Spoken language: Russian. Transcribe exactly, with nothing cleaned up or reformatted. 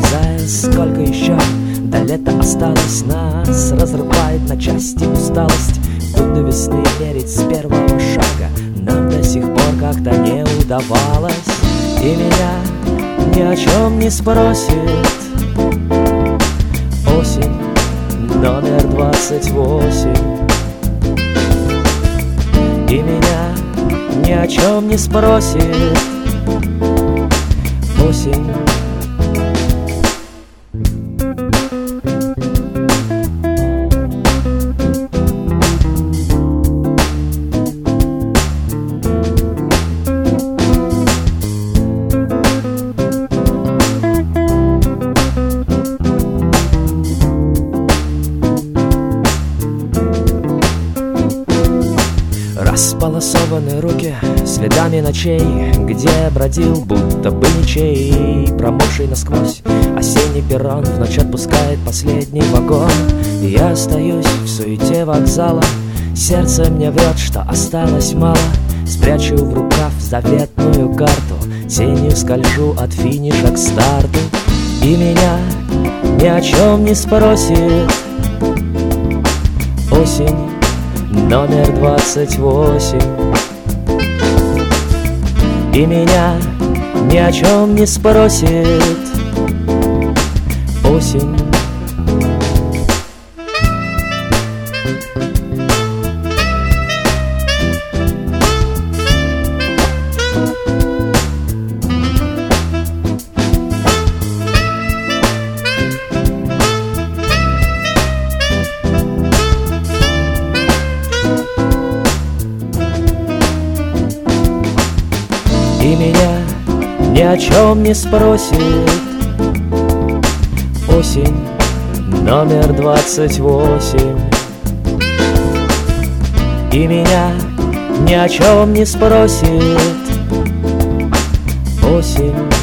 отрезая, сколько еще до лета осталось. Нас разрывает на части усталость. Тут до весны мерить с первого шага нам до сих пор как-то не удавалось. И меня ни о чем не спросит осень номер двадцать восемь. И меня ни о чем не спросит осень. Располосованы руки следами ночей, где бродил будто бы ничей. Промокший насквозь осенний перрон в ночь отпускает последний вагон. И я остаюсь в суете вокзала, сердце мне врет, что осталось мало. Спрячу в рукав заветную карту, тенью скольжу от финиша к старту. И меня ни о чем не спросит осень номер двадцать восемь. И меня ни о чем не спросит осень. И меня ни о чем не спросит осень номер двадцать восемь. И меня ни о чем не спросит осень.